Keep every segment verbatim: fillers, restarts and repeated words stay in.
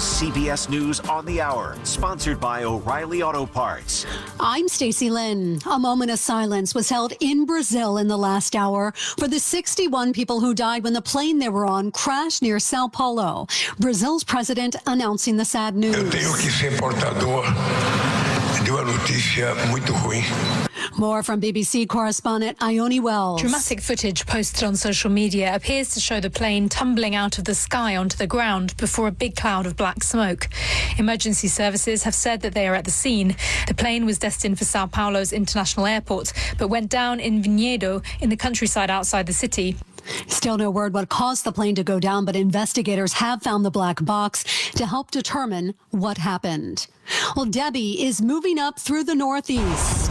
C B S News on the Hour, sponsored by O'Reilly Auto Parts. I'm Stacey Lynn. A moment of silence was held in Brazil in the last hour for the sixty-one people who died when the plane they were on crashed near Sao Paulo. Brazil's president announcing the sad news. Eu tenho que ser portador de uma notícia muito ruim. More from B B C correspondent Ione Wells. Dramatic footage posted on social media appears to show the plane tumbling out of the sky onto the ground before a big cloud of black smoke. Emergency services have said that they are at the scene. The plane was destined for Sao Paulo's international airport, but went down in Vinhedo in the countryside outside the city. Still no word what caused the plane to go down, but investigators have found the black box to help determine what happened. Well, Debbie is moving up through the Northeast.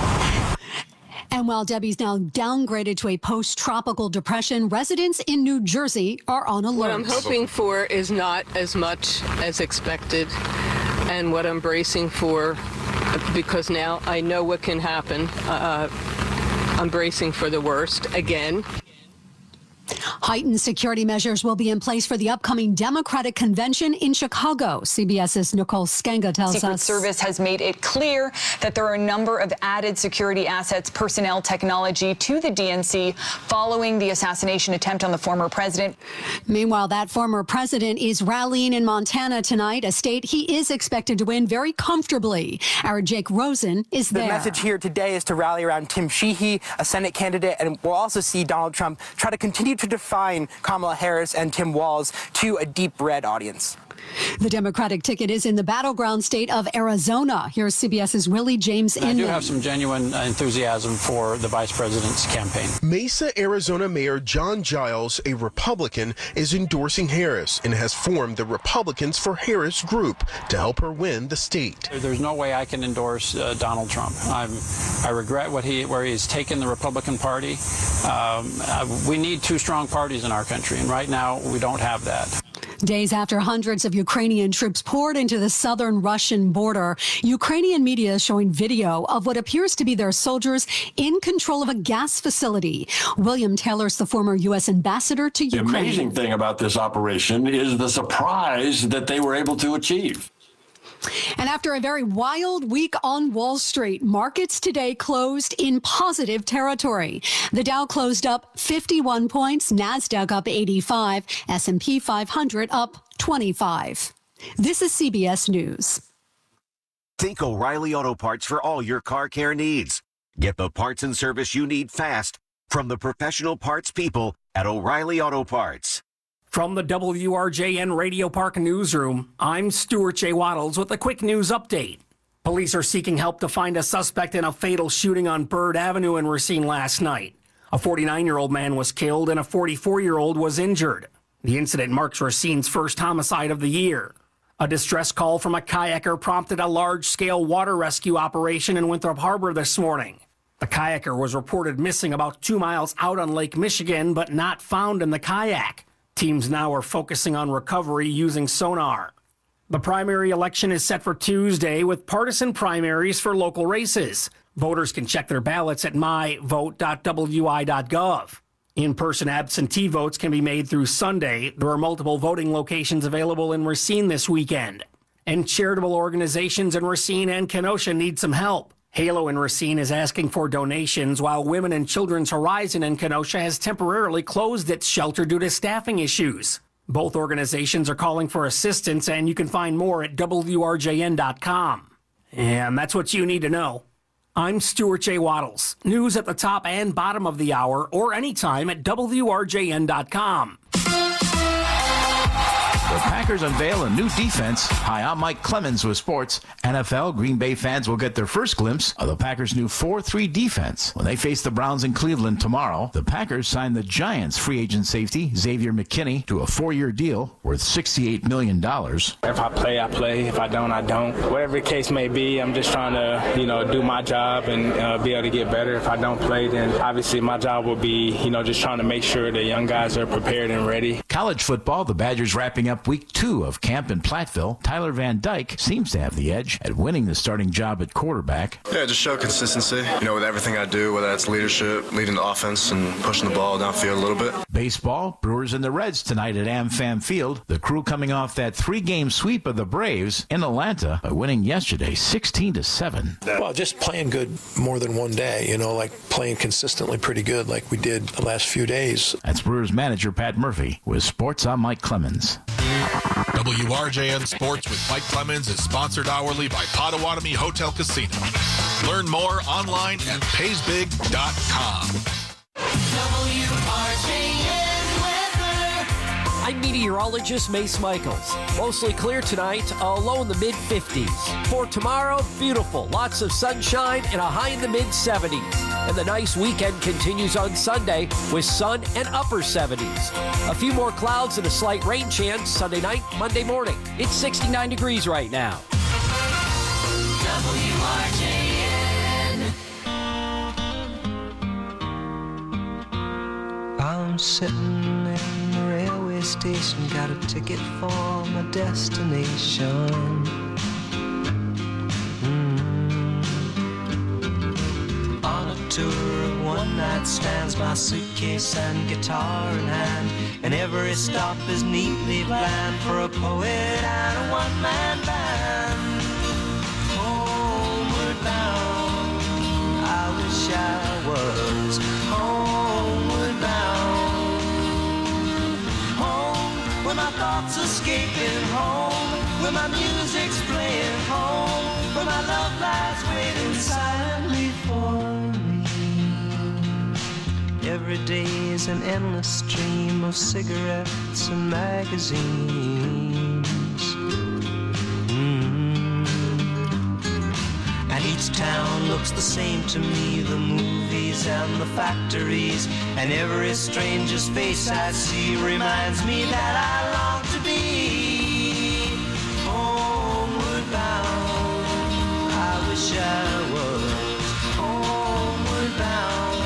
And while Debbie's now downgraded to a post-tropical depression, residents in New Jersey are on alert. What I'm hoping for is not as much as expected, and what I'm bracing for, because now I know what can happen, uh, I'm bracing for the worst again. Heightened security measures will be in place for the upcoming Democratic convention in Chicago. CBS's Nicole Skenga tells Secret us. Service has made it clear that there are a number of added security assets, personnel, technology to the D N C following the assassination attempt on the former president. Meanwhile, that former president is rallying in Montana tonight, a state he is expected to win very comfortably. Our Jake Rosen is there. The message here today is to rally around Tim Sheehy, a Senate candidate, and we'll also see Donald Trump try to continue to define Kamala Harris and Tim Walz to a deep red audience. The Democratic ticket is in the battleground state of Arizona. Here's CBS's Willie James Inman. I do have some genuine enthusiasm for the vice president's campaign. Mesa, Arizona Mayor John Giles, a Republican, is endorsing Harris and has formed the Republicans for Harris group to help her win the state. There's no way I can endorse uh, Donald Trump. I'm, I regret what he, where he's taken the Republican Party. Um, uh, we need two strong parties in our country, and right now we don't have that. Days after hundreds of Ukrainian troops poured into the southern Russian border, Ukrainian media is showing video of what appears to be their soldiers in control of a gas facility. William Taylor's the former U S ambassador to Ukraine. The amazing thing about this operation is the surprise that they were able to achieve. And after a very wild week on Wall Street, markets today closed in positive territory. The Dow closed up fifty-one points, NASDAQ up eighty-five, S and P five hundred up twenty-five. This is C B S News. Think O'Reilly Auto Parts for all your car care needs. Get the parts and service you need fast from the professional parts people at O'Reilly Auto Parts. From the W R J N Radio Park Newsroom, I'm Stuart J. Waddles with a quick news update. Police are seeking help to find a suspect in a fatal shooting on Bird Avenue in Racine last night. A forty-nine-year-old man was killed and a forty-four-year-old was injured. The incident marks Racine's first homicide of the year. A distress call from a kayaker prompted a large-scale water rescue operation in Winthrop Harbor this morning. The kayaker was reported missing about two miles out on Lake Michigan, but not found in the kayak. Teams now are focusing on recovery using sonar. The primary election is set for Tuesday with partisan primaries for local races. Voters can check their ballots at my vote dot w i dot gov. In-person absentee votes can be made through Sunday. There are multiple voting locations available in Racine this weekend. And charitable organizations in Racine and Kenosha need some help. Halo in Racine is asking for donations, while Women and Children's Horizon in Kenosha has temporarily closed its shelter due to staffing issues. Both organizations are calling for assistance, and you can find more at W R J N dot com. And that's what you need to know. I'm Stuart J. Waddles. News at the top and bottom of the hour, or anytime at W R J N dot com. The Packers unveil a new defense. Hi, I'm Mike Clemens with sports. N F L Green Bay fans will get their first glimpse of the Packers' new four three defense when they face the Browns in Cleveland tomorrow. The Packers signed the Giants free agent safety Xavier McKinney to a four-year deal worth sixty-eight million dollars. If I play, I play. If I don't, I don't. Whatever the case may be, I'm just trying to, you know, do my job and uh, be able to get better. If I don't play, then obviously my job will be, you know, just trying to make sure the young guys are prepared and ready. college football, the Badgers wrapping up week two of camp in Platteville. Tyler Van Dyke seems to have the edge at winning the starting job at quarterback. Yeah, just show consistency, you know, with everything I do, whether that's leadership, leading the offense, and pushing the ball downfield a little bit. Baseball, Brewers and the Reds tonight at AmFam Field. The Crew coming off that three-game sweep of the Braves in Atlanta by winning yesterday sixteen to seven. Well, just playing good more than one day, you know, like playing consistently pretty good like we did the last few days. That's Brewers manager Pat Murphy with Sports. I'm Mike Clemens. W R J N Sports with Mike Clemens is sponsored hourly by Potawatomi Hotel Casino. Learn more online at pays big dot com. W R J N weather. I'm meteorologist Mace Michaels. Mostly clear tonight, a low in the mid fifties. For tomorrow, beautiful. Lots of sunshine and a high in the mid seventies. And the nice weekend continues on Sunday with sun and upper seventies. A few more clouds and a slight rain chance Sunday night, Monday morning. It's sixty-nine degrees right now. W R J N. I'm sitting in the railway station, got a ticket for my destination. Mm. On a tour of one-night stands, my suitcase and guitar in hand, and every stop is neatly planned for a poet and a one-man band. Homeward bound, I wish I was homeward bound. Home, where my thoughts escaping, home, where my music's playing, home, where my love lies waiting silently for me. Every day is an endless stream of cigarettes and magazines. And each town looks the same to me, the movies and the factories, and every stranger's face I see reminds me that I long to be homeward bound. I wish I was homeward bound.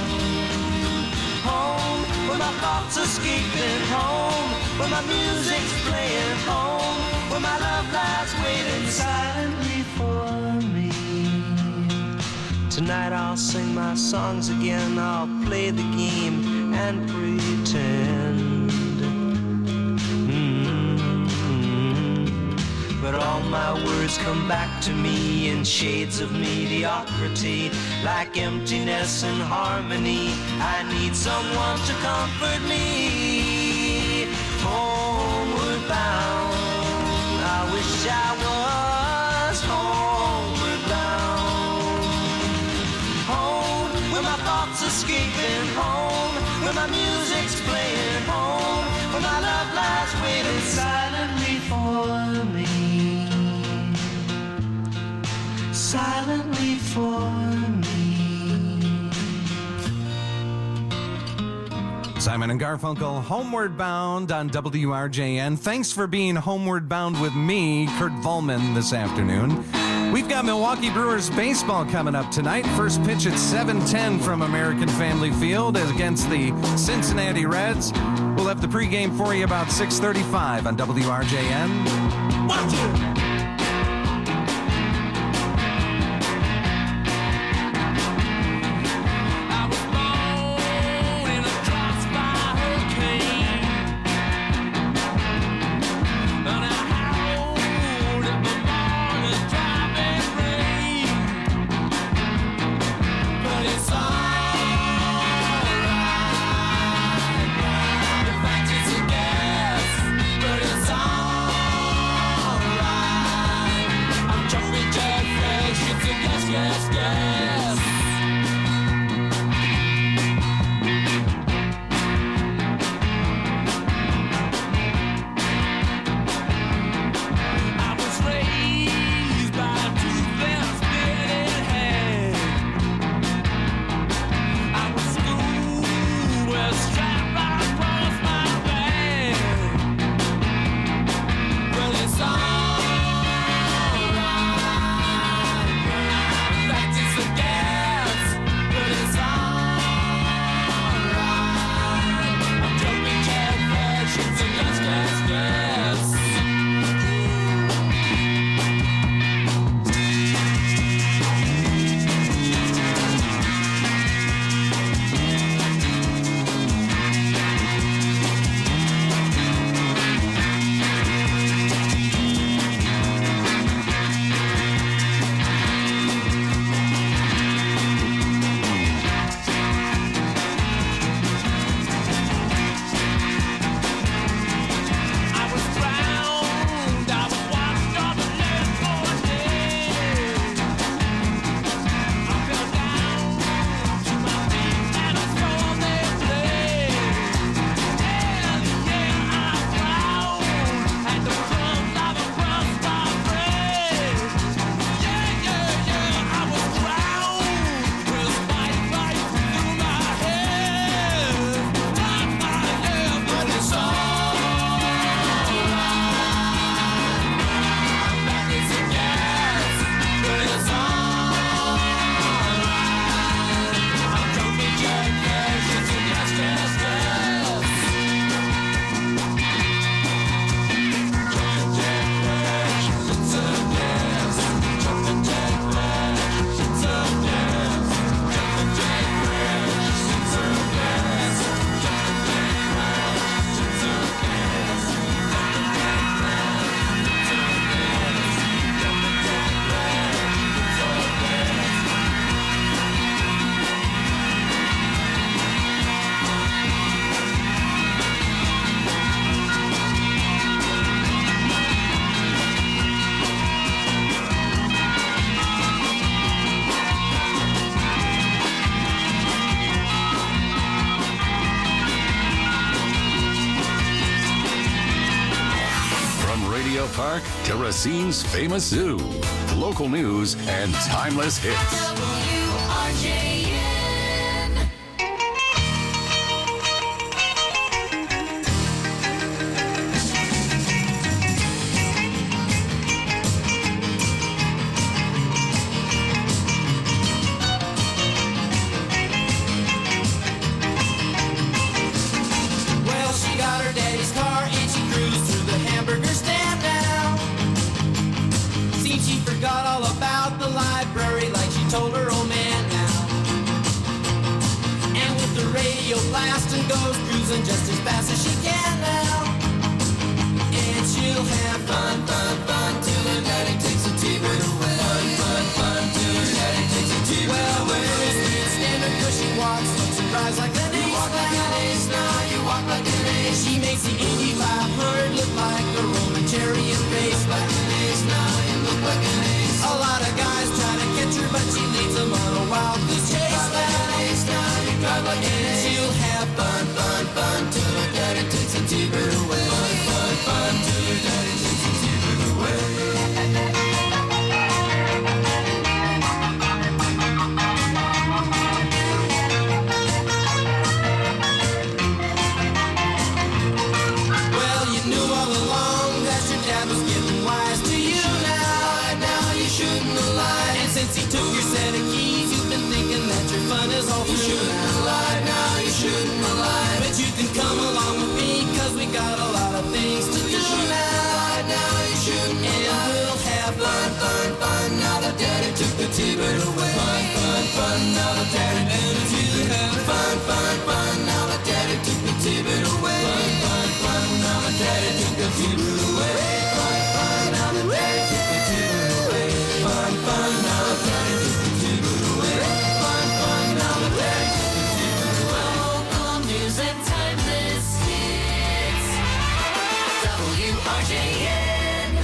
Home, where my thoughts escaping, home, where my music's playing, home, where my love lies waiting silently for me. Tonight I'll sing my songs again, I'll play the game and pretend. Mm-hmm. But all my words come back to me in shades of mediocrity, like emptiness and harmony. I need someone to comfort me. Homeward bound, I wish I was homeward bound. Home, where my thoughts escaping, home, where my music's playing, home, where my love lies waiting silently for me. Silently for me. Simon and Garfunkel, Homeward Bound on W R J N. Thanks for being homeward bound with me, Kurt Volman, this afternoon. We've got Milwaukee Brewers baseball coming up tonight. First pitch at seven ten from American Family Field against the Cincinnati Reds. We'll have the pregame for you about six thirty-five on W R J N. Watch it! But it's alright. Park to Racine's famous zoo. Local news and timeless hits. W R J N. Well, she got her daddy's car and she cruised through the hamburger stand now. Seems she forgot all about the library like she told her old man now. And with the radio blasting goes cruising just as fast as she can now. And she'll have fun, fun, fun till her daddy takes a T-bird away. Fun, fun, fun till her daddy takes a T-bird well, away. Well, the girls can't stand her 'cause she walks, looks and cries like an ace. You walk like an ace now, you walk like an ace. She makes the Indy five hundred look like a Roman chariot race. Like an ace now, you look like an ace. A lot of guys try to catch her, but she leads them on a wild goose chase. Like an ace now, you drive like an ace. She'll have fun, fun, fun till her daddy takes a T-bird away. Fun, fun, fun till her daddy takes a T-bird away. Well, you knew all along that your dad was getting wise to you now. Now you shouldn't have lied. And since he took your set of keys, you've been thinking that your fun is all through. You shouldn't have lied. Now you shouldn't have lied. But you can come along with me 'cause we got a lot of things to do now. Now you shouldn't have lied. And we'll have fun, fun, fun. Now that daddy took the T-bird away. Fun, fun, fun. Now that daddy took the T-bird away. Fun, fun, fun. Now that daddy took the T-bird away. Fun, fun, fun. Now that daddy took the T-bird away. Fun, fun. Now that daddy took the T-bird away. Fun, fun. Now that daddy took the T-bird away. Fun, fun. Now that daddy took the T-bird away. Local news and timeless hits. W R J N.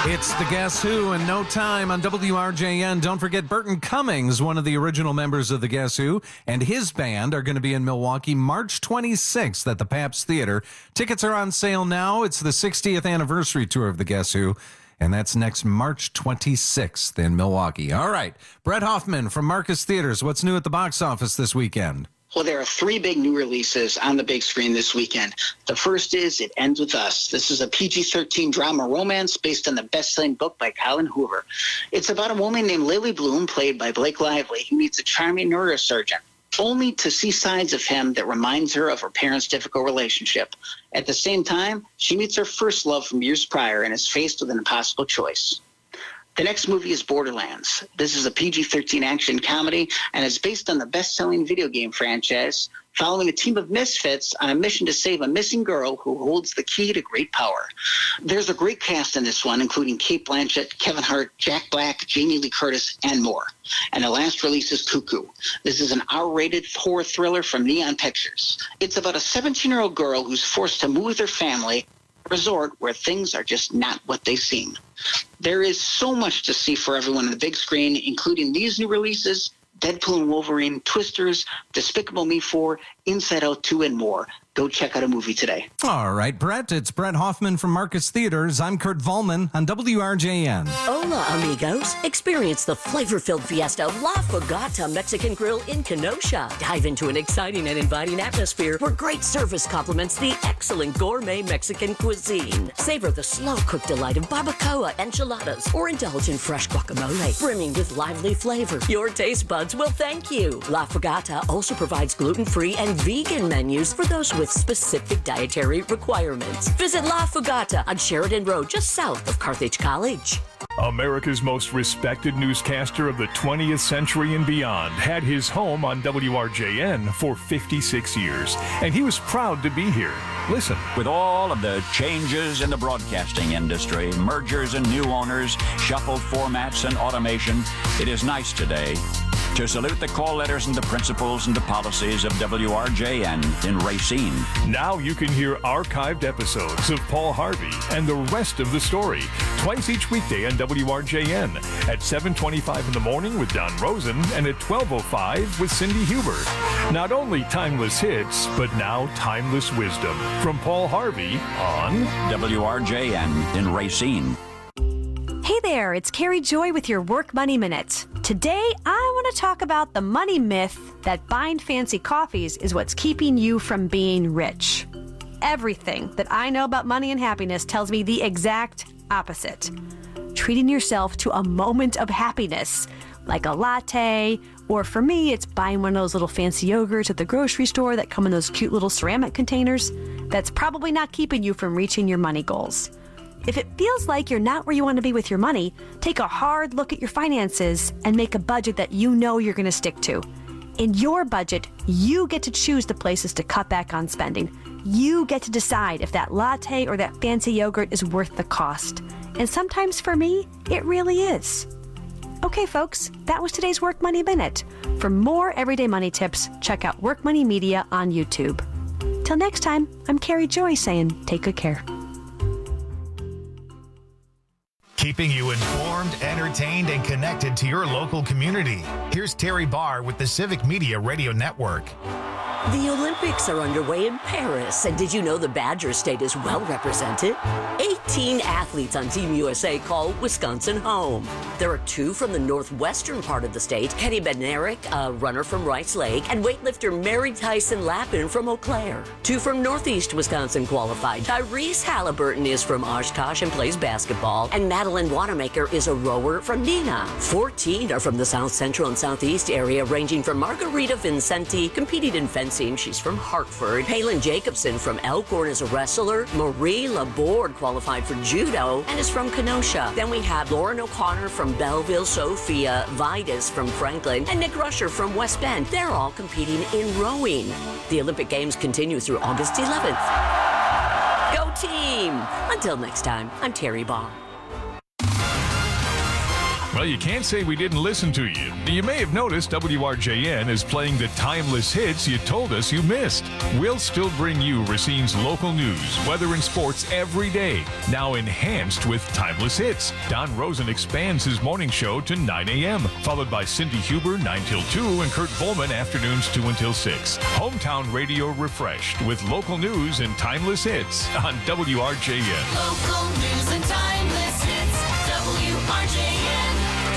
It's the Guess Who in no time on W R J N. Don't forget Burton Cummings, one of the original members of the Guess Who, and his band are going to be in Milwaukee March twenty-sixth at the Pabst Theater. Tickets are on sale now. It's the sixtieth anniversary tour of the Guess Who, and that's next March twenty-sixth in Milwaukee. All right, Brett Hoffman from Marcus Theaters. What's new at the box office this weekend? Well, there are three big new releases on the big screen this weekend. The first is It Ends With Us. This is a P G thirteen drama romance based on the best-selling book by Colin Hoover. It's about a woman named Lily Bloom, played by Blake Lively, who meets a charming neurosurgeon, only to see sides of him that reminds her of her parents' difficult relationship. At the same time, she meets her first love from years prior and is faced with an impossible choice. The next movie is Borderlands. This is a P G thirteen action comedy and is based on the best-selling video game franchise, following a team of misfits on a mission to save a missing girl who holds the key to great power. There's a great cast in this one, including Cate Blanchett, Kevin Hart, Jack Black, Jamie Lee Curtis, and more. And the last release is Cuckoo. This is an R-rated horror thriller from Neon Pictures. It's about a seventeen-year-old girl who's forced to move with her family to a resort where things are just not what they seem. There is so much to see for everyone on the big screen, including these new releases, Deadpool and Wolverine, Twisters, Despicable Me four, Inside Out two, and more. Go check out a movie today. All right, Brett, it's Brett Hoffman from Marcus Theaters. I'm Kurt Volman on W R J N. Hola, amigos. Experience the flavor-filled fiesta of La Fogata Mexican Grill in Kenosha. Dive into an exciting and inviting atmosphere where great service complements the excellent gourmet Mexican cuisine. Savor the slow-cooked delight of barbacoa, enchiladas, or indulge in fresh guacamole, brimming with lively flavor. Your taste buds will thank you. La Fogata also provides gluten-free and vegan menus for those with specific dietary requirements. Visit La Fogata on Sheridan Road, just south of Carthage College. America's most respected newscaster of the twentieth century and beyond had his home on W R J N for fifty-six years, and he was proud to be here. Listen. With all of the changes in the broadcasting industry, mergers and new owners, shuffled formats and automation, it is nice today to salute the call letters and the principles and the policies of W R J N in Racine. Now you can hear archived episodes of Paul Harvey and the rest of the story twice each weekday on W R J N at seven twenty-five in the morning with Don Rosen and at twelve oh five with Cindy Huber. Not only timeless hits, but now timeless wisdom from Paul Harvey on W R J N in Racine. Hey there, it's Carrie Joy with your Work Money Minute. Today, I want to talk about the money myth that buying fancy coffees is what's keeping you from being rich. Everything that I know about money and happiness tells me the exact opposite. Treating yourself to a moment of happiness, like a latte, or for me, it's buying one of those little fancy yogurts at the grocery store that come in those cute little ceramic containers, that's probably not keeping you from reaching your money goals. If it feels like you're not where you want to be with your money, take a hard look at your finances and make a budget that you know you're going to stick to. In your budget, you get to choose the places to cut back on spending. You get to decide if that latte or that fancy yogurt is worth the cost. And sometimes for me, it really is. Okay, folks, that was today's Work Money Minute. For more everyday money tips, check out Work Money Media on YouTube. Till next time, I'm Carrie Joy saying take good care. Keeping you informed, entertained, and connected to your local community. Here's Terry Barr with the Civic Media Radio Network. The Olympics are underway in Paris, and did you know the Badger State is well represented? eighteen athletes on Team U S A call Wisconsin home. There are two from the northwestern part of the state, Kenny Bednarik, a runner from Rice Lake, and weightlifter Mary Tyson Lappin from Eau Claire. Two from northeast Wisconsin qualified. Tyrese Halliburton is from Oshkosh and plays basketball, and Madeline Wanamaker is a rower from Neenah. fourteen are from the south central and southeast area, ranging from Margarita Vincenti, competing in fencing. She's from Hartford. Palin Jacobson from Elkhorn is a wrestler. Marie Laborde qualified for judo and is from Kenosha. Then we have Lauren O'Connor from Belleville, Sophia, Vitus from Franklin, and Nick Rusher from West Bend. They're all competing in rowing. The Olympic Games continue through August eleventh. Go team! Until next time, I'm Terry Baugh. Well, you can't say we didn't listen to you. You may have noticed W R J N is playing the timeless hits you told us you missed. We'll still bring you Racine's local news, weather, and sports every day, now enhanced with timeless hits. Don Rosen expands his morning show to nine a.m., followed by Cindy Huber nine till two and Kurt Volman afternoons two until six. Hometown radio refreshed with local news and timeless hits on W R J N. Local news and timeless hits, W R J N.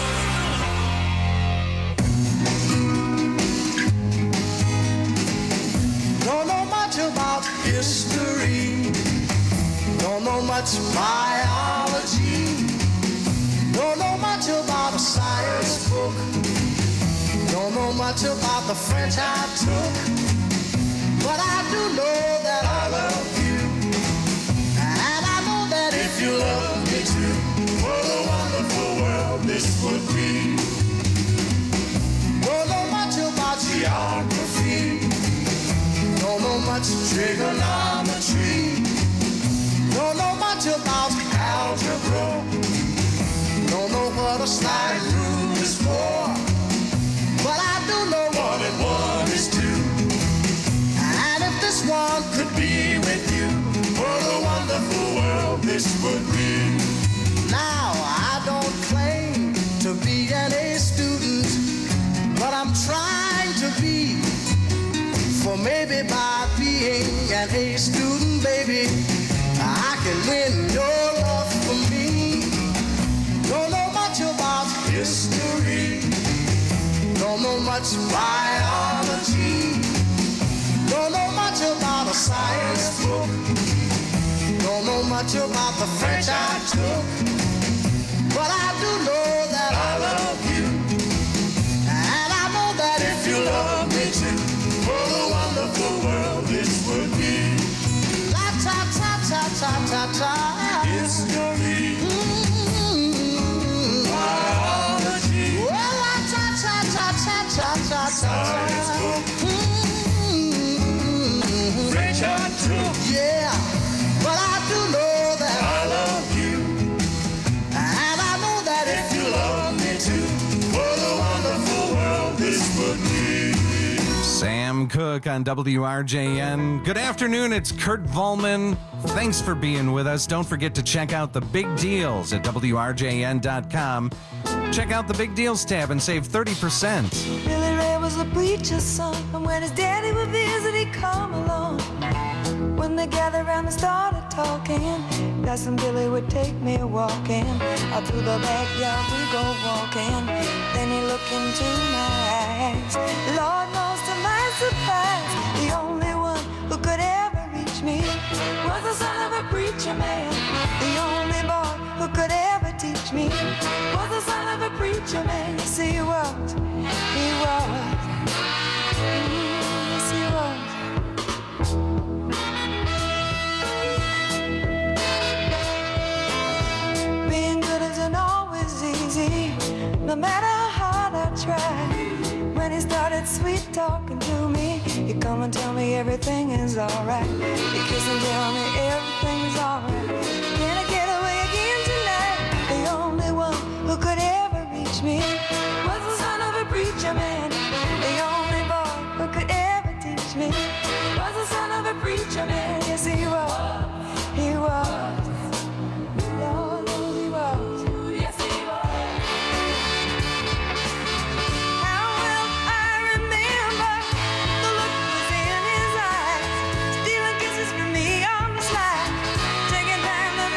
Don't know much about history. Don't know much biology. Don't know much about a science book. Don't know much about the French I took. But I do know that I love you. And I know that if you love me too, what a wonderful world this would be. Don't know much about geography. Don't know much trigonometry. Don't know much about algebra. Don't know what a slide rule is for. But I do know one and one is two. And if this one could be with you, what a wonderful world this would be. Now, I don't claim to be an A student, but I'm trying to be. For maybe by being an A student, baby, I can win your love for me. Don't know much about history. Don't know much biology. Don't know much about a science book. Don't know much about the French I took. But I do know that I love you. And I know that if you love me too, what a wonderful world this would be. La ta ta ta ta ta ta. History. Mm-hmm. Biology. Well, la ta ta ta ta ta ta ta. Science book. Mm-hmm. French I took. Yeah, but I do know that I love you. And I know that if you love me too, what a wonderful world this would be. Sam Cooke on W R J N. Good afternoon, it's Kurt Volman. Thanks for being with us. Don't forget to check out the big deals at W R J N dot com. Check out the big deals tab and save thirty percent. Billy Ray was a preacher's son, and when his daddy would visit, he'd come along. When they gathered around and started talking, Cousin Billy would take me walking. Out through the backyard we go walking. Then he looked into my eyes. Lord knows to my surprise, the only one who could ever reach me was the son of a preacher man. The only boy who could ever teach me was the son of a preacher man. Yes, he was. He was. Yes, he was. Being good isn't always easy, no matter how hard I try. When he started sweet talking to me, he'd come and tell me everything is alright. He'd kiss and tell me everything is alright. Can I get away again tonight? The only one who could ever reach me was the son of a preacher man. The only boy who could ever teach me was the son of a preacher man. Yes, he was. He was. Lord knows he was. Yes, he was. How well I remember the look was in his eyes, stealing kisses from me on the slide, taking time to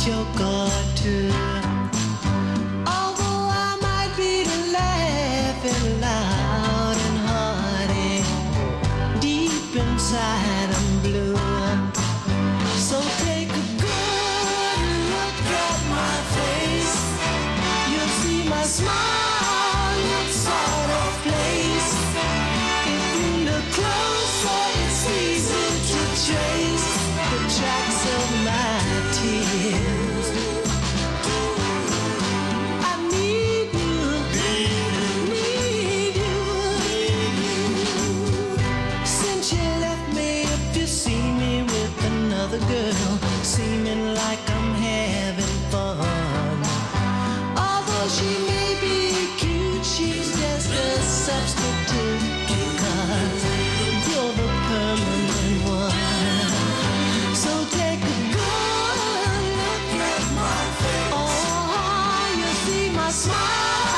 joke or two. Although I might be laughing loud and hearty, deep inside I'm blue. So take a good look at my face. You'll see my smile looks out of place. If you look closer, it's easy to trace the tracks of my tears. I need you, need you. Since you left me, if you see me with another girl, seeming like I'm having fun. Although she may be cute, she's just a substitute, because you're the permanent one. So take a good look at my face. Oh, you see my smile.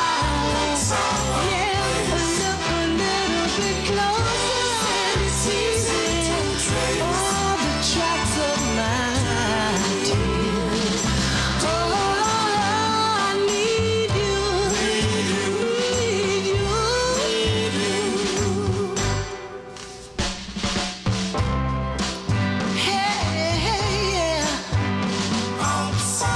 Yeah, but look a little bit closer and it's easy. All the tracks of my tears. Oh, I need you, need you. Hey, hey, yeah. I'm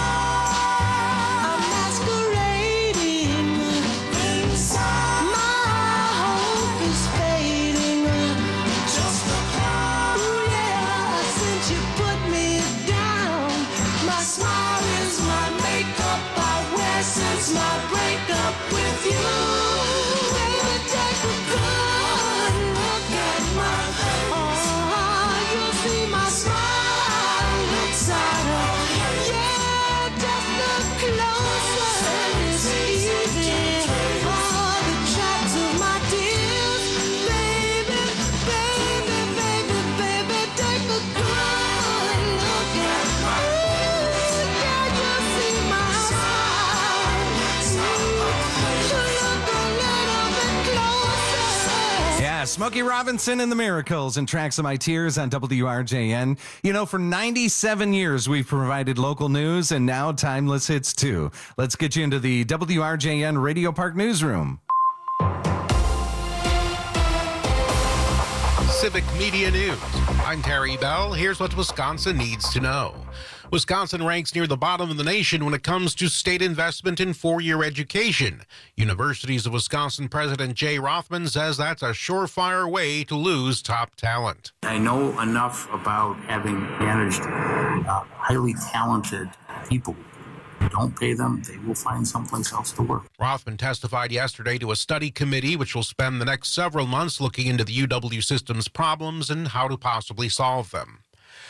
masquerading inside. My hope is fading. Just a cloud. Ooh, yeah. Since you put me down, my smile is my makeup I wear since my breakup with you. Baby, take a good look at my face. Oh, you'll see my smile looks out of. Yeah, just look closer and it's easy. All the tracks of my tears. Baby, baby, baby, baby, take a good look at my face. Yeah, you'll see my smile. Look a little bit closer. Yeah, Smokey Robinson and the Miracles and Tracks of My Tears on W R J N. You know, for ninety-seven years, we've provided local news and now timeless hits too. Let's get you into the W R J N Radio Park Newsroom. Civic Media News. I'm Terry Bell. Here's what Wisconsin needs to know. Wisconsin ranks near the bottom of the nation when it comes to state investment in four-year education. Universities of Wisconsin President Jay Rothman says that's a surefire way to lose top talent. I know enough about having managed uh, highly talented people. Don't pay them, they will find someplace else to work. Rothman testified yesterday to a study committee which will spend the next several months looking into the U W system's problems and how to possibly solve them.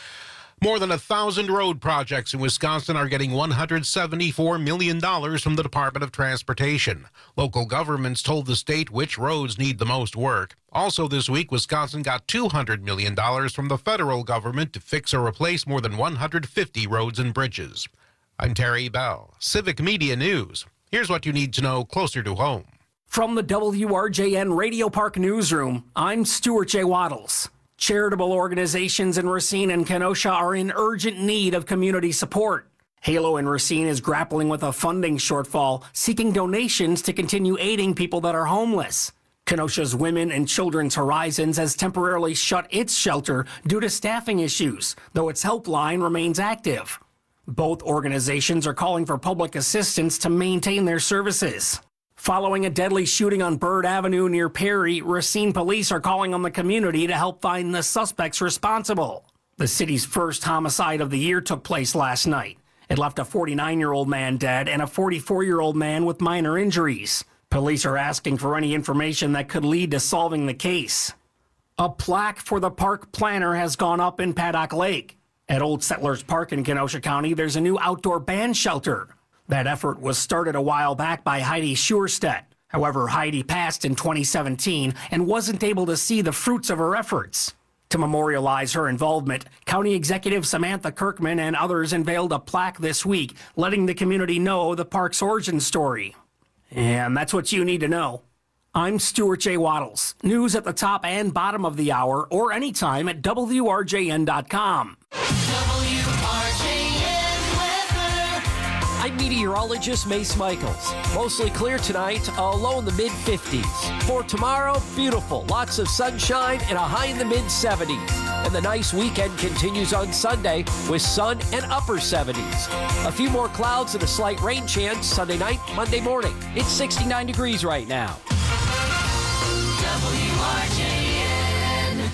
More than a thousand road projects in Wisconsin are getting one hundred seventy-four million dollars from the Department of Transportation. Local governments told the state which roads need the most work. Also this week, Wisconsin got two hundred million dollars from the federal government to fix or replace more than one hundred fifty roads and bridges. I'm Terry Bell, Civic Media News. Here's what you need to know closer to home. From the W R J N Radio Park Newsroom, I'm Stuart J. Waddles. Charitable organizations in Racine and Kenosha are in urgent need of community support. Halo in Racine is grappling with a funding shortfall, seeking donations to continue aiding people that are homeless. Kenosha's Women and Children's Horizons has temporarily shut its shelter due to staffing issues, though its helpline remains active. Both organizations are calling for public assistance to maintain their services. Following a deadly shooting on Bird Avenue near Perry, Racine police are calling on the community to help find the suspects responsible. The city's first homicide of the year took place last night. It left a forty-nine-year-old man dead and a forty-four-year-old man with minor injuries. Police are asking for any information that could lead to solving the case. A plaque for the park planner has gone up in Paddock Lake. At Old Settlers Park in Kenosha County, there's a new outdoor band shelter. That effort was started a while back by Heidi Schurstedt. However, Heidi passed in twenty seventeen and wasn't able to see the fruits of her efforts. To memorialize her involvement, County Executive Samantha Kirkman and others unveiled a plaque this week, letting the community know the park's origin story. And that's what you need to know. I'm Stuart J. Waddles. News at the top and bottom of the hour or anytime at W R J N dot com. W R J N weather. meteorologist Mace Michaels. Mostly clear tonight, a low in the mid fifties. For tomorrow, beautiful. Lots of sunshine and a high in the mid seventies. And the nice weekend continues on Sunday with sun and upper seventies. A few more clouds and a slight rain chance Sunday night, Monday morning. It's sixty-nine degrees right now. W R J N.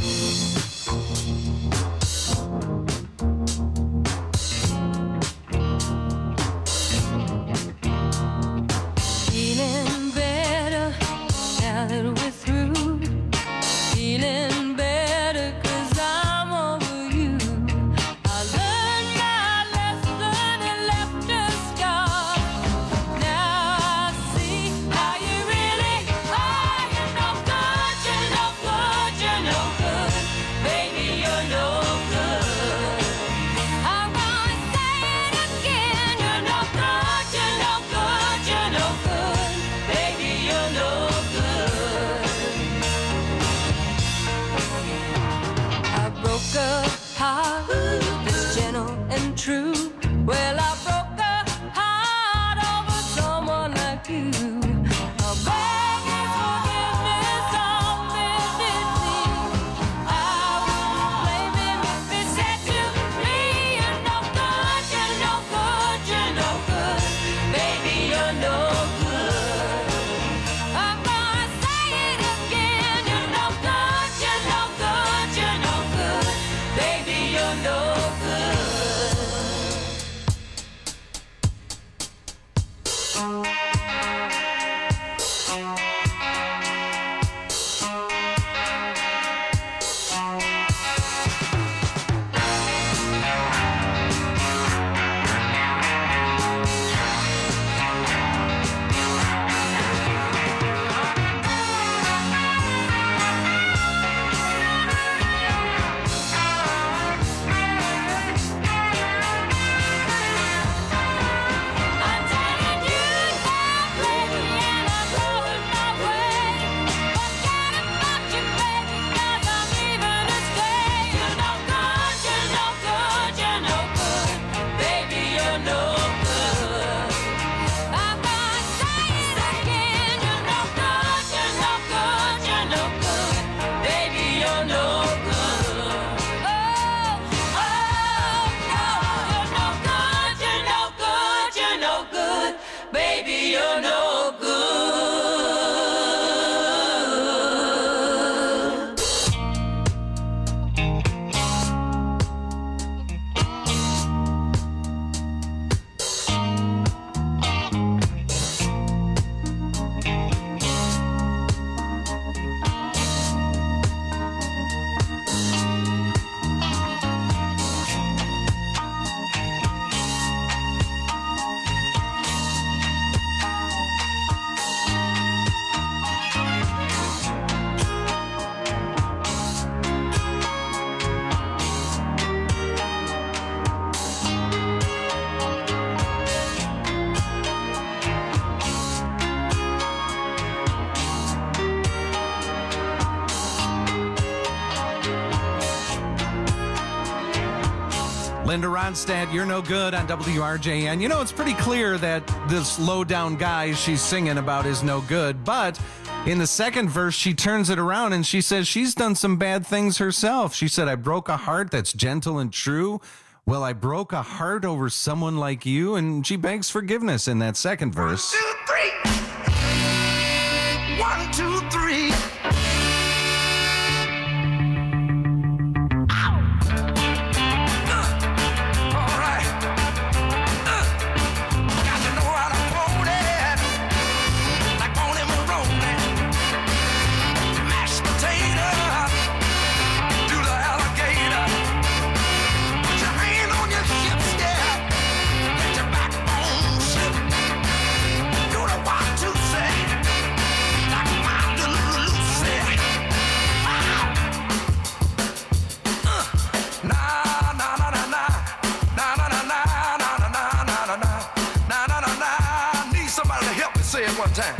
Feeling better now that we're through. Feeling better 'cause I'm over you. I learned my lesson and left a scar. Now I see how you really are. You're no good, you're no good, you're no good. Baby, you're no good. I'm gonna say it again. You're no good, you're no good, you're no good. Baby, you're no good. I broke a heart that's gentle and true. Well, I broke a heart over someone like you. I beg your forgiveness on bended knee. I wouldn't blame him if he said to me, you're no good, you're no good, you're no good. Baby, you're no good. I'm gonna say it again. You're no good, you're no good, you're no good. Baby, you're no good. Baby, you're no good. Linda Ronstadt, You're No Good on W R J N. You know, it's pretty clear that this low-down guy she's singing about is no good, but in the second verse, she turns it around and she says she's done some bad things herself. She said, I broke a heart that's gentle and true. Well, I broke a heart over someone like you, and she begs forgiveness in that second verse. One, two, three. One, two, three. Say it one time.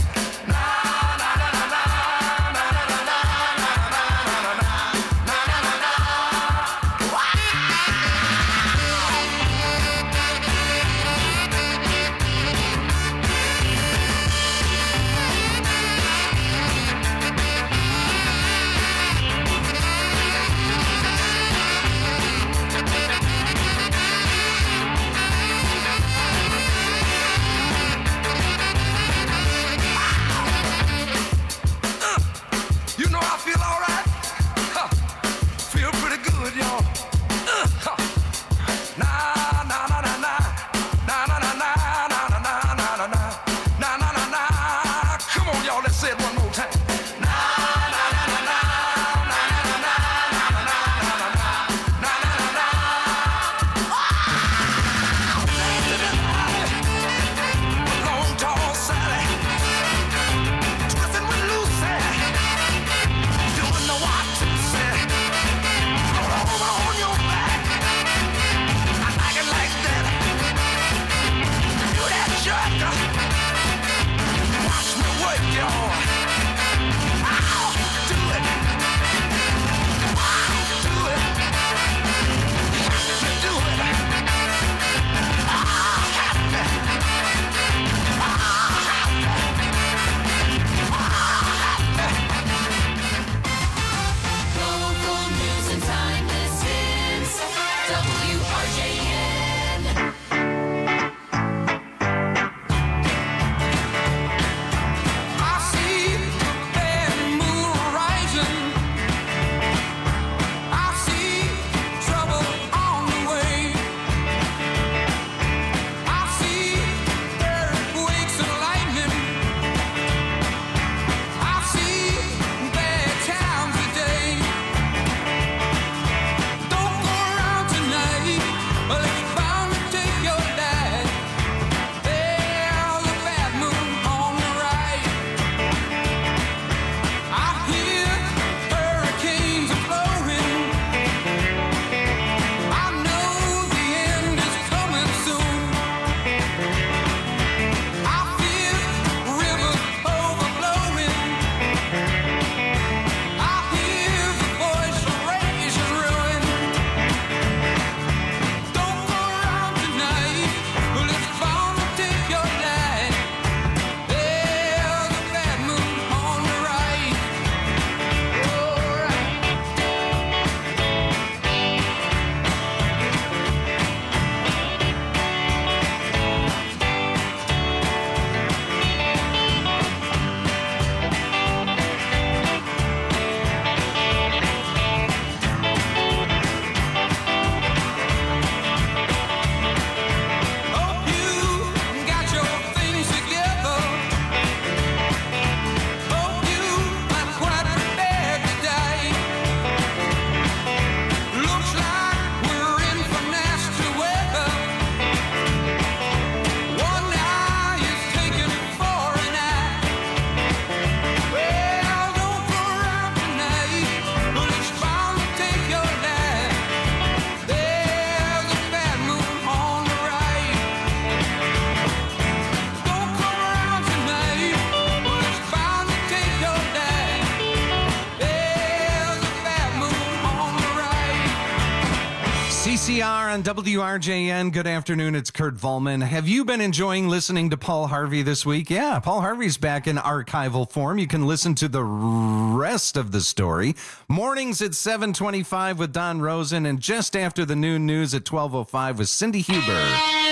are on W R J N. Good afternoon. It's Kurt Volman. Have you been enjoying listening to Paul Harvey this week? Yeah, Paul Harvey's back in archival form. You can listen to the rest of the story. Mornings at seven twenty-five with Don Rosen, and just after the noon news at twelve oh five with Cindy Huber.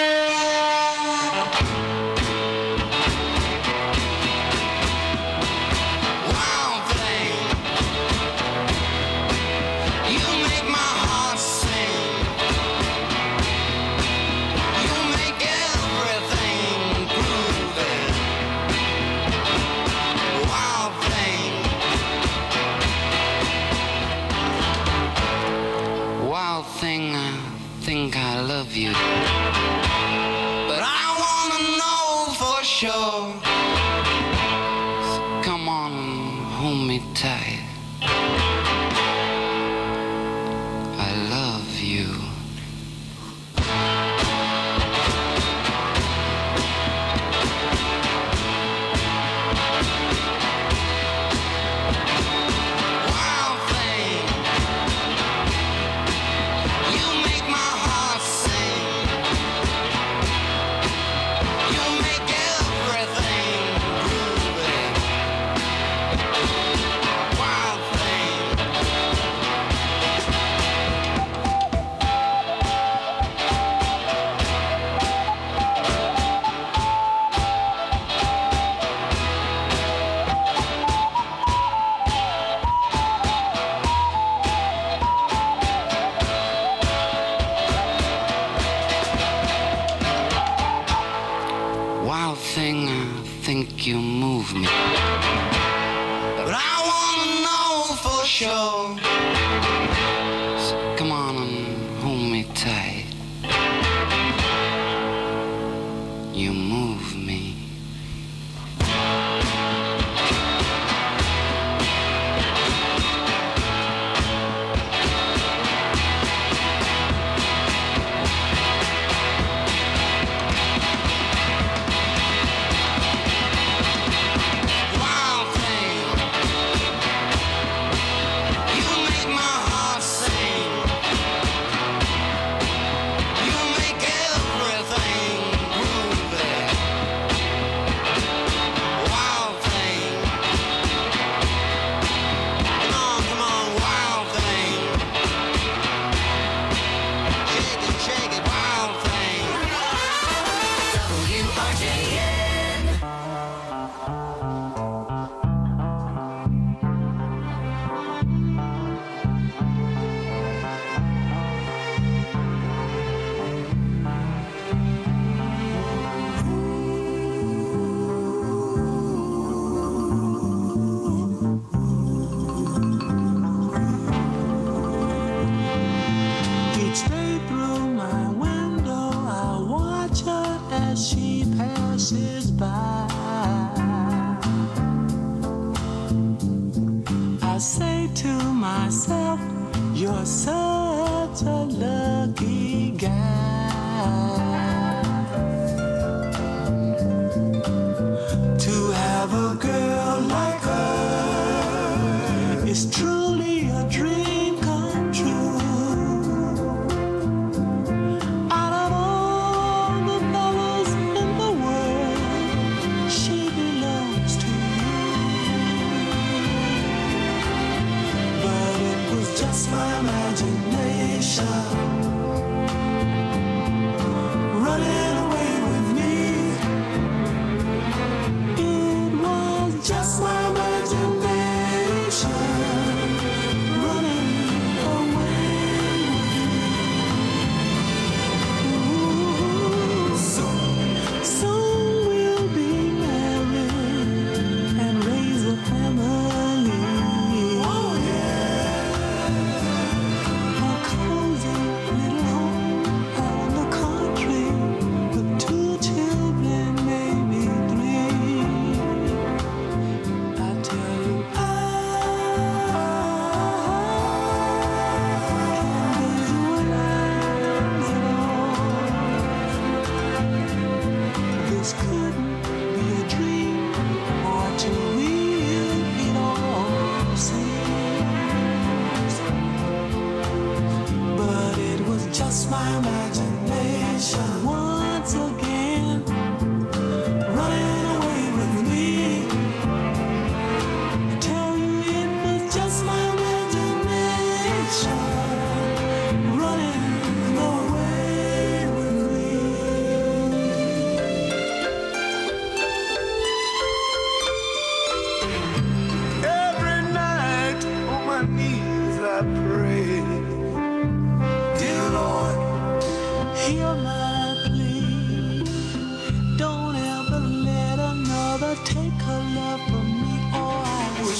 I love you, but I wanna know for sure. So come on and hold me tight. I love you. You move me, but I wanna know for sure. So come on and hold me tight. You move me. You're such a lucky guy to have a girl like her. Is truly a dream come true. Out of all the fellas in the world, she belongs to you. But it was just my imagination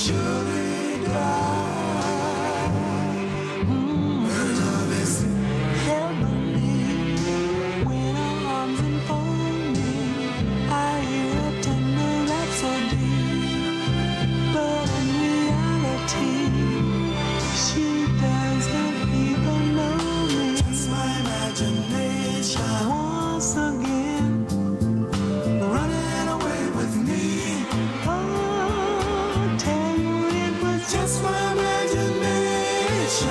surely die. Mm. Love is heavenly when our arms enfold me. I hear a tender rhapsody, but in reality, she doesn't even know me. Just my imagination once again, running away with me. Oh, tell you it was just my imagination,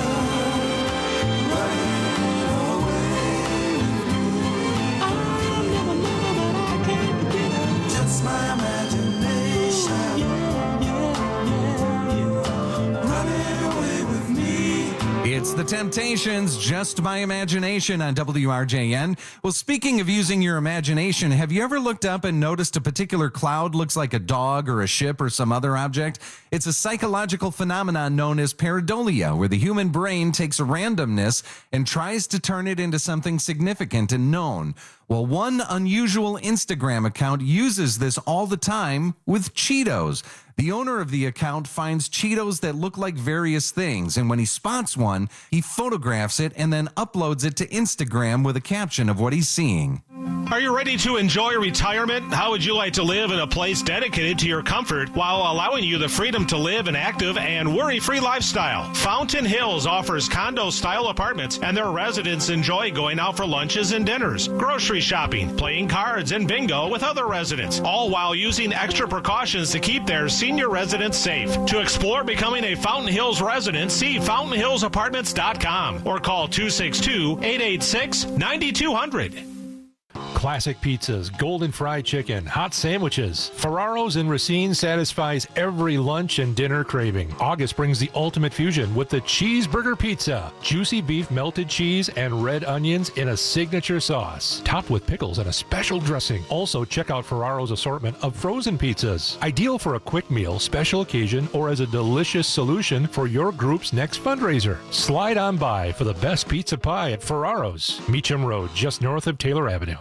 running away with me. I never know, but I can't get it. Just my imagination, yeah, yeah, yeah, yeah, running away with me. It's The Temptations, Just My Imagination on W R J N. Well, speaking of using your imagination, have you ever looked up and noticed a particular cloud looks like a dog or a ship or some other object? It's a psychological phenomenon known as pareidolia, where the human brain takes a randomness and tries to turn it into something significant and known. Well, one unusual Instagram account uses this all the time with Cheetos. The owner of the account finds Cheetos that look like various things, and when he spots one, he photographs it and then uploads it to Instagram with a caption of what he's seeing. Are you ready to enjoy retirement? How would you like to live in a place dedicated to your comfort while allowing you the freedom to live an active and worry-free lifestyle? Fountain Hills offers condo-style apartments, and their residents enjoy going out for lunches and dinners, grocery shopping, playing cards, and bingo with other residents, all while using extra precautions to keep their senior residents safe. To explore becoming a Fountain Hills resident, see fountain hills apartments dot com or call two six two, eight eight six, nine two zero zero. Classic pizzas, golden fried chicken, hot sandwiches. Ferraro's in Racine satisfies every lunch and dinner craving. August brings the ultimate fusion with the cheeseburger pizza. Juicy beef, melted cheese, and red onions in a signature sauce. Topped with pickles and a special dressing. Also, check out Ferraro's assortment of frozen pizzas. Ideal for a quick meal, special occasion, or as a delicious solution for your group's next fundraiser. Slide on by for the best pizza pie at Ferraro's. Meacham Road, just north of Taylor Avenue.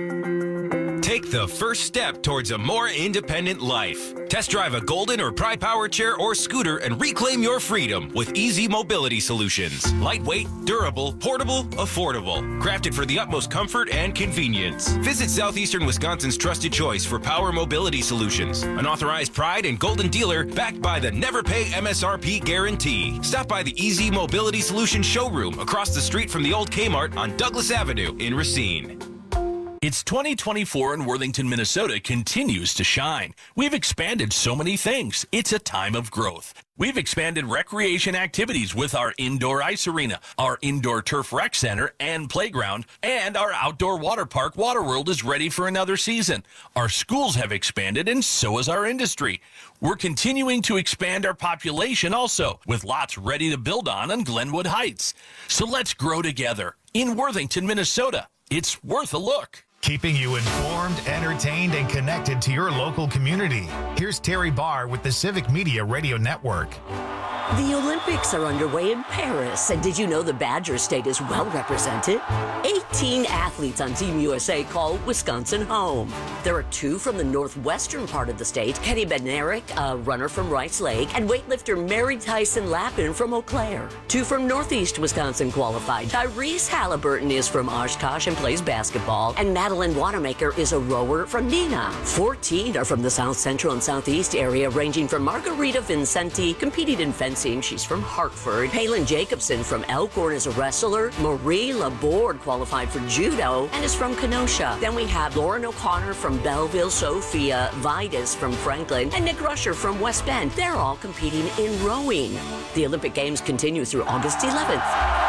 Take the first step towards a more independent life. Test drive a Golden or Pride Power chair or scooter and reclaim your freedom with Easy Mobility Solutions. Lightweight, durable, portable, affordable. Crafted for the utmost comfort and convenience. Visit Southeastern Wisconsin's trusted choice for power mobility solutions. An authorized Pride and Golden dealer backed by the Never Pay M S R P guarantee. Stop by the Easy Mobility Solutions showroom across the street from the old Kmart on Douglas Avenue in Racine. It's twenty twenty-four and Worthington, Minnesota continues to shine. We've expanded so many things. It's a time of growth. We've expanded recreation activities with our indoor ice arena, our indoor turf rec center and playground, and our outdoor water park, Waterworld, is ready for another season. Our schools have expanded, and so has our industry. We're continuing to expand our population also, with lots ready to build on on Glenwood Heights. So let's grow together in Worthington, Minnesota. It's worth a look. Keeping you informed, entertained, and connected to your local community. Here's Terry Barr with the Civic Media Radio Network. The Olympics are underway in Paris, and did you know the Badger State is well represented? eighteen athletes on Team U S A call Wisconsin home. There are two from the northwestern part of the state, Kenny Bednarik, a runner from Rice Lake, and weightlifter Mary Tyson Lappin from Eau Claire. Two from northeast Wisconsin qualified. Tyrese Halliburton is from Oshkosh and plays basketball, and Madeline Wanamaker is a rower from Neenah. fourteen are from the south central and southeast area, ranging from Margarita Vincenti, competing in fencing. She's from Hartford. Palin Jacobson from Elkhorn is a wrestler. Marie Laborde qualified for judo and is from Kenosha. Then we have Lauren O'Connor from Belleville, Sophia Vidas from Franklin, and Nick Rusher from West Bend. They're all competing in rowing. The Olympic Games continue through August eleventh.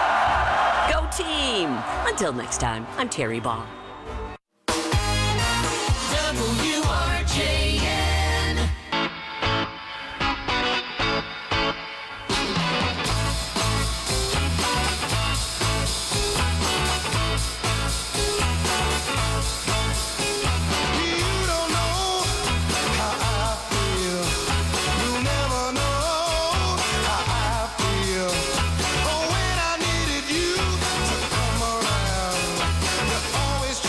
Go team! Until next time, I'm Terry Baugh. W R J N. Always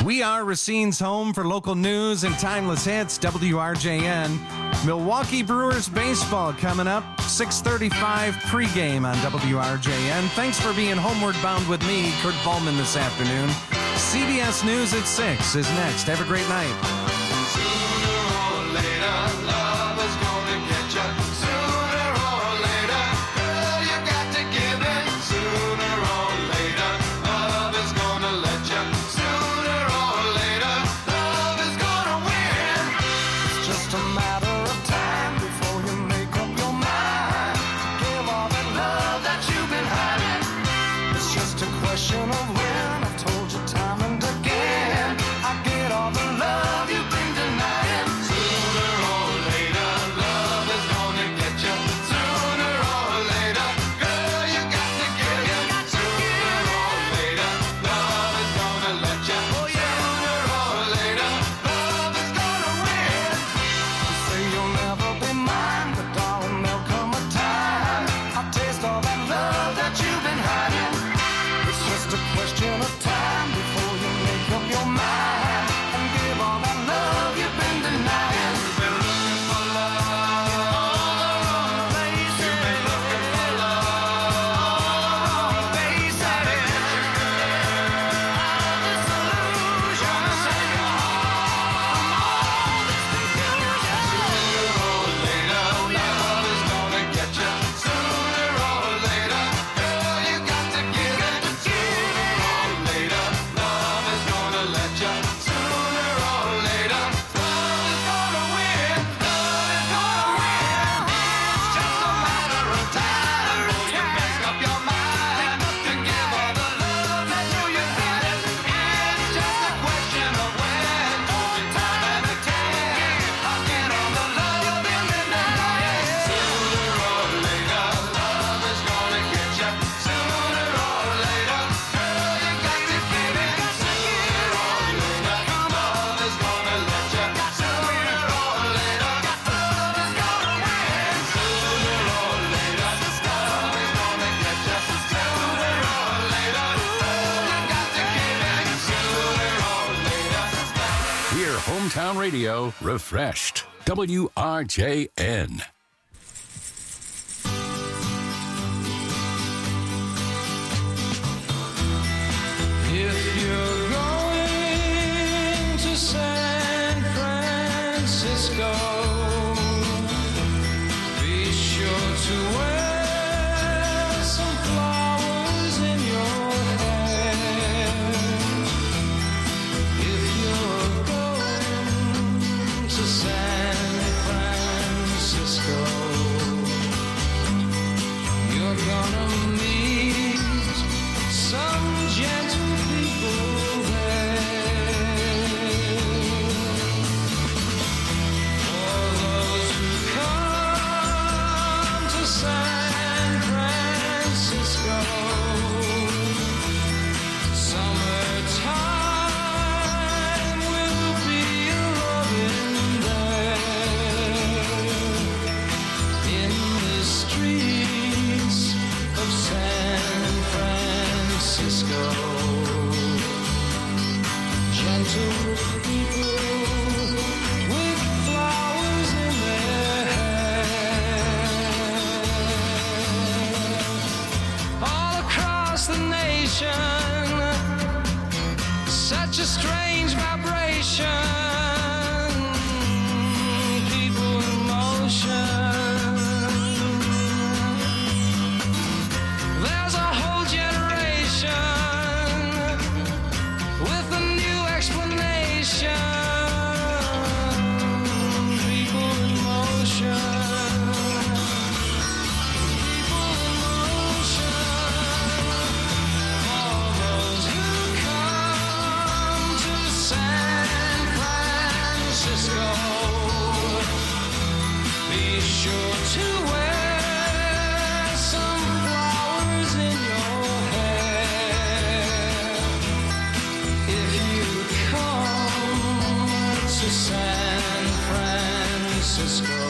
We are Racine's home for local news and timeless hits, W R J N. Milwaukee Brewers baseball coming up, six thirty-five pregame on W R J N. Thanks for being homeward bound with me, Kurt Ballman, this afternoon. C B S News at six is next. Have a great night. Sooner or later, love is gonna get you. Sooner or later, girl, you got to give in. Sooner or later, love is gonna let you. Sooner or later, love is gonna win. It's just a matter of time before you make up your mind. Give all that love that you've been hiding. It's just a question of when. I've told you time and again. I get all the love you've been denying. Sooner or later, love is gonna get you. Sooner or later, girl, you got to give in. Sooner or later, love is gonna let you. Sooner or later, love is gonna win. You say you'll never be mine, but darling, there'll come a time I'll taste all that love that you've been hiding. It's just a question of time before you make up your mind and give all that love you've been denying. You've been looking for love all the wrong places. You've been looking for love all the wrong places. Gotta get your girl out of this illusion. Gonna save your heart from all this confusion. Sooner or later, love is gonna get you. Sooner or later, girl, you got to give it. Sooner or later, love is gonna let you. Sooner or later, love is gonna win. Love is gonna win. It's just a matter of time before you make up your mind to give all the love that you you've got it. It's just a question of when. Hold your time and again. I'll get all the love you've been denying. Sooner or later, love is gonna get you. Sooner or later, girl, you got to give it. Sooner or later, love is gonna let you. Sooner or later, love is gonna win. Sooner or later, love is gonna get you. Sooner or later, you got to give it. Sooner or later. Hear Hometown Radio refreshed. W R J N. If you're going to San Francisco, be sure to wear some flowers in your hair. If you're going to San Francisco, you're gonna meet some gentle people there. For those who come to San Francisco, summertime will be loving there. In the streets of San Francisco, gentle people with flowers in their hair. All across the nation, such a strange vibration. People in motion. There's a whole generation with a new explanation. People in motion. People in motion. All those who come to San Francisco, be sure to wear some flowers in your hair. If you come to San Francisco,